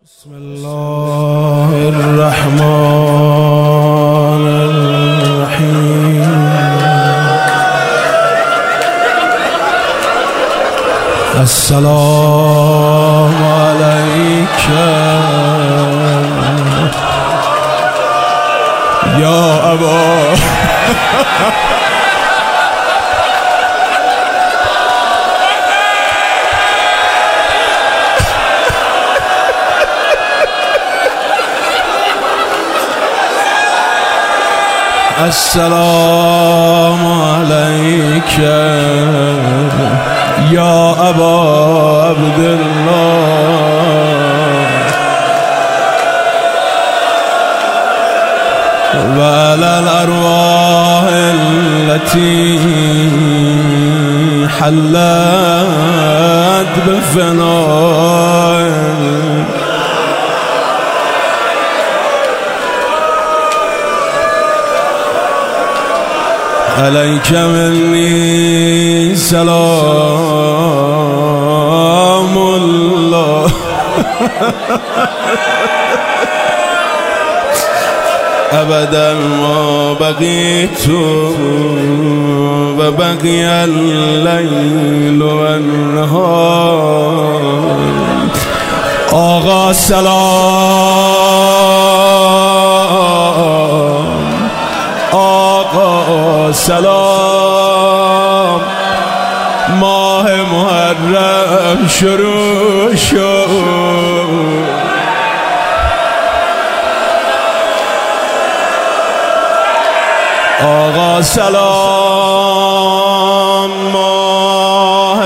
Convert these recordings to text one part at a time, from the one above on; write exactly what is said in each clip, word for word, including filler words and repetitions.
بسم الله الرحمن الرحیم. السلام علیک یا ابا السلام علیک یا ابا عبدالله و علی الارواح التي حلت بفناء علیک منی سلام الله ابدا ما بقیت و بقی اللیل و النهار. آقا سلام، آقا سلام، ماه محرم شروع شد. آقا سلام، ماه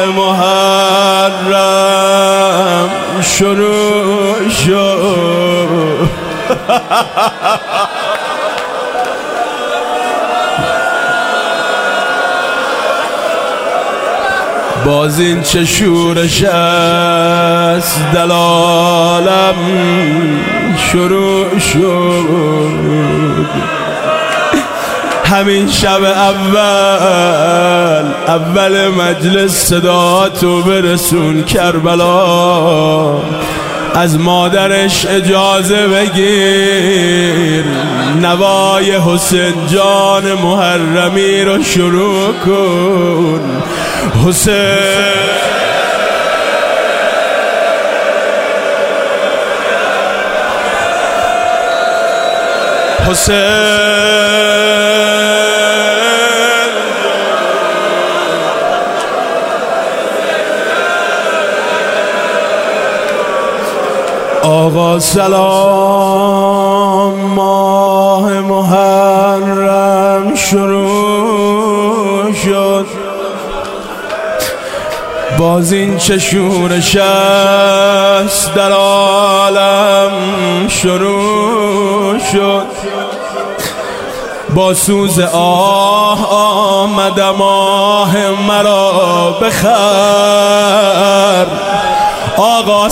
محرم شروع شد. باز این چه شورش است دلالم شروع شد. همین شب اول اول مجلس صدا تو برسون کربلا، از مادرش اجازه بگیر نوای حسین جان محرمی رو شروع کن. حسین حسین آقا سلام، ماه محرم شروع شد. باز این چه شورش است در عالم شروع شد. با سوز آه آمدم آه مرا بخر. آقا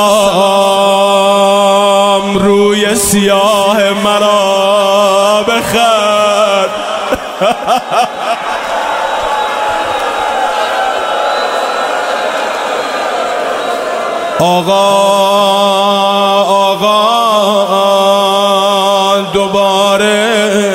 سلام، روی سیاه مرا بخر. آقا آقا دوباره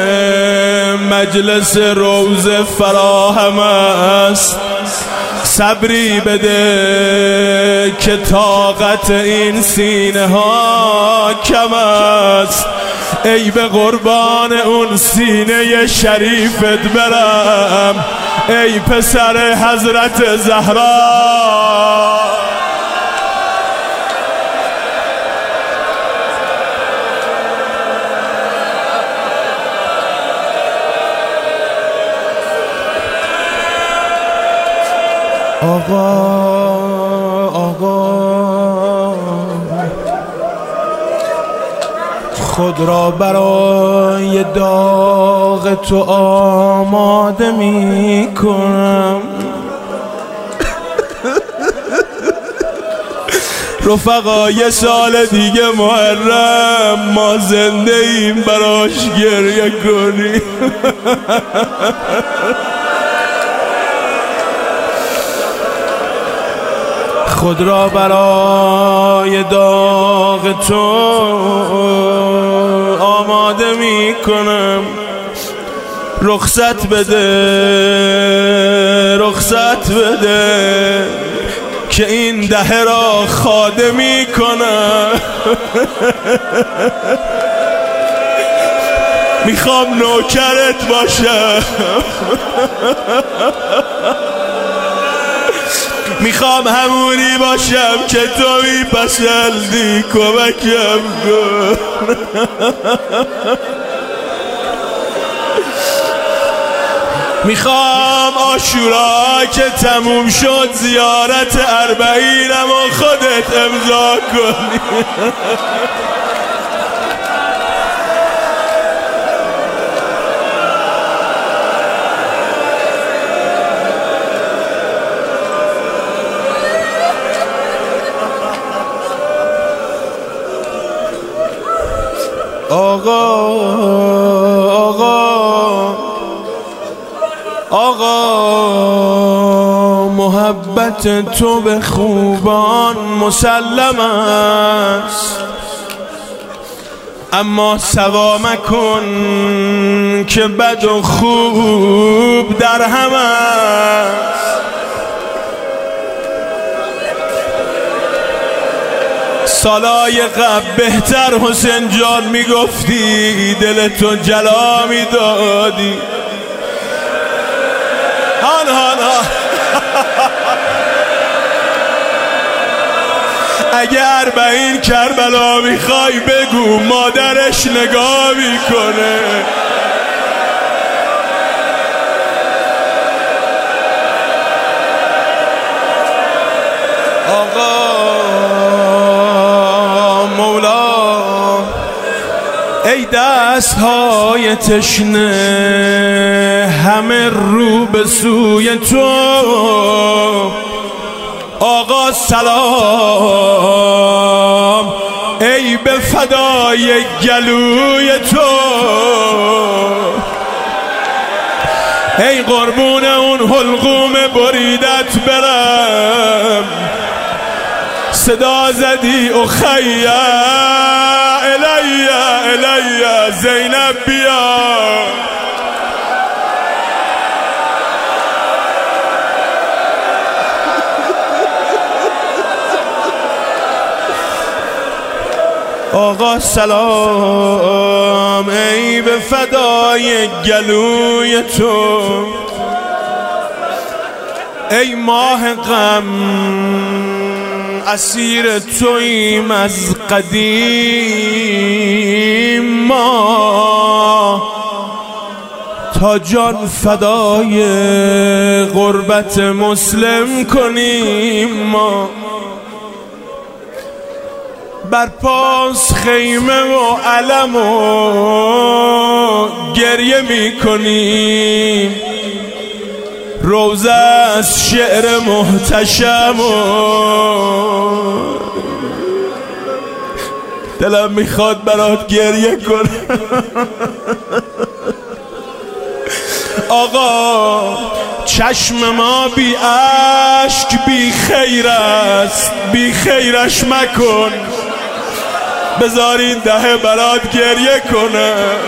مجلس روز فراهم است. صبری بده که طاقت این سینه ها کم است. ای به قربان اون سینه شریفت برم، ای پسر حضرت زهرا. آقا آقا خود را برای داغ تو آماده می کنم. رفقا یه سال دیگه محرم ما زنده ایم براش گریه کنیم. خود را برای داغ تو آماده می کنم. رخصت بده رخصت بده که این دهه را خادمی کنم. میخوام نوکرت باشم، میخوام همونی باشم که تو میپسندی. کمکم کن. میخوام عاشورا که تموم شد زیارت اربعینم و خودت امضا کنی. آقا آقا آقا محبت تو به خوبان مسلم است، اما سوا مکن که بد و خوب در هم است. سالای قبل بهتر حسین جان میگفتی، دلتو جلا میدادی. هان هان ها اگر به این کربلا میخوای بگو مادرش نگاه میکنه. آقا ای دست های تشنه همه رو به سوی تو، آقا سلام ای به فدای گلوی تو. ای قربون اون حلقوم بریدت برم، صدا زدی اخیا الیا الیا زینب بیا. آقا سلام ای به فدای گلوی تو. ای ماه غم اسیر توییم از قدیم ما، تا جان فدای غربت مسلم کنیم ما. بر پاس خیمه و علم و گریه می کنیم، روزه از شعر محتشم و دلم میخواد برات گریه کنم. آقا چشم ما بی اشک بی خیر است، بی خیرش مکن، بذار این دهه برات گریه کنم.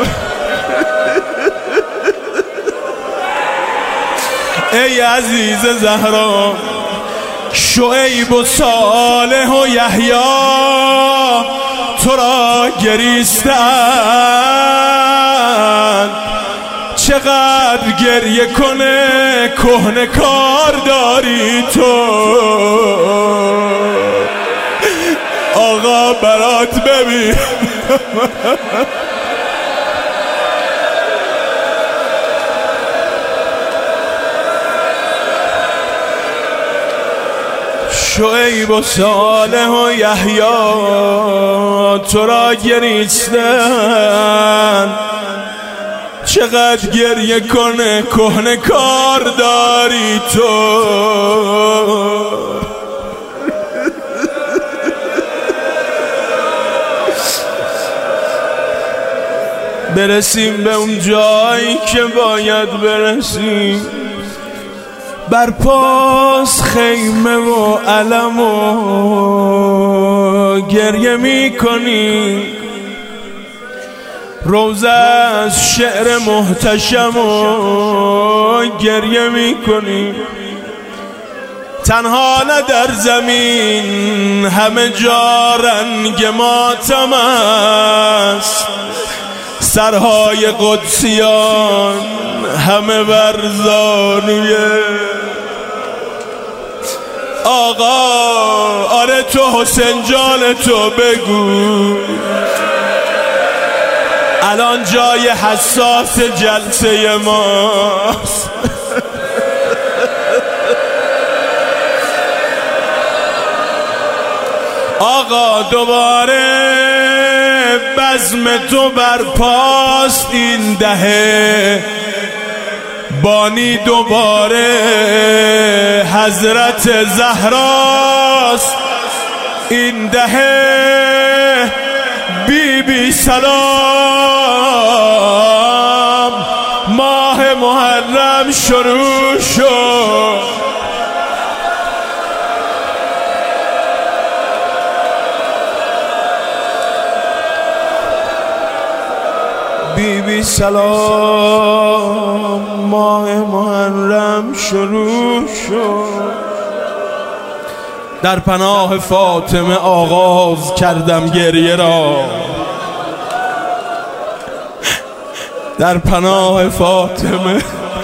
ای عزیز زهرا شعیب و صالح و یحیی تو را گریستند، چقدر گریه کنه کهنه کار داری تو. آقا برات ببین شعیب و صالح و یحیی تو را گریستند، چقدر گریه کنه کهنه کار داری تو. برسیم به اون جایی که باید برسیم، برپاس خیمه و علم و گریه می کنی، روزه از شعر محتشم و گریه می کنی. تنها نه در زمین همه جا رنگ ماتم است، سرهای قدسیان همه بر زانوی آقا. آره تو حسین جان تو بگو الان جای حساس جلسه ماست. آقا دوباره بزم تو برپاست این دهه، بانی دوباره حضرت زهراست این دهه. بی بی سلام ماه محرم شروع شد، بی بی سلام ماه محرم شروع شد. در پناه فاطمه آغاز کردم گریه را، در پناه فاطمه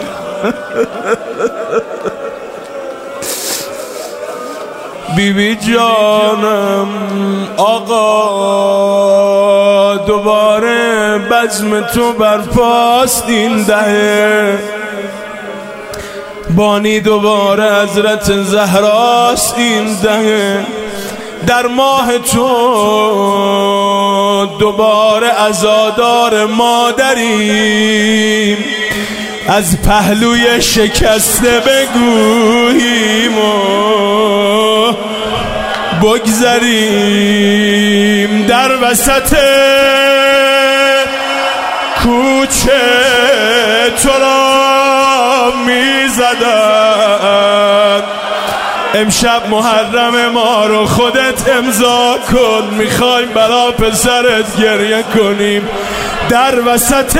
بی بی جانم. آقا دوباره بزم تو برپاست این دهه، بانی دوباره حضرت زهراست این دهه. در ماه تو دوباره عزادار مادریم، از پهلوی شکسته بگوییم و بگذریم. در وسط کوچه تو را می زدن، امشب محرم ما رو خودت امضا کن، میخوایم برا پسرت گریه کنیم. در وسط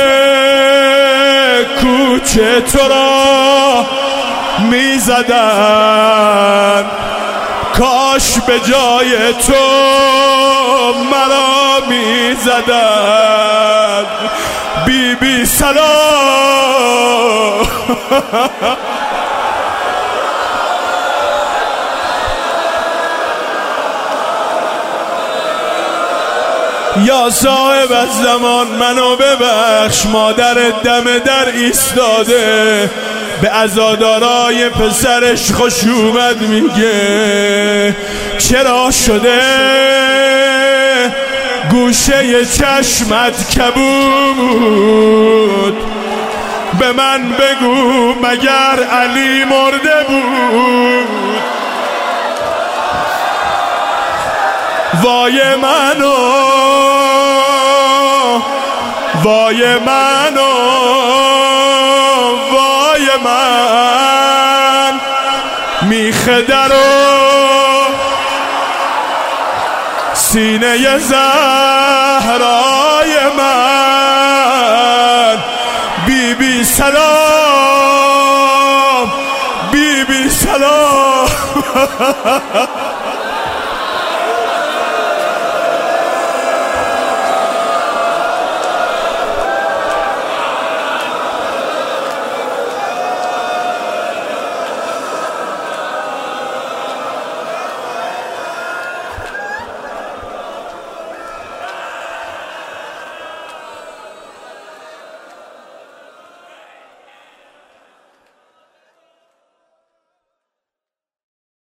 کوچه تو را می زدن، کاش به جای تو مرا می زدن. بی بی سلام یا صاحب از زمان منو ببخش، مادر دم در ایستاده به عزادارای پسرش خوش اومد میگه. چرا شده گوشه چشمت کبود، به من بگو مگر علی مرده بود؟ وای منو وای منو وای من، میخه در و سینه زهرای من. بی بی سلام بی بی سلام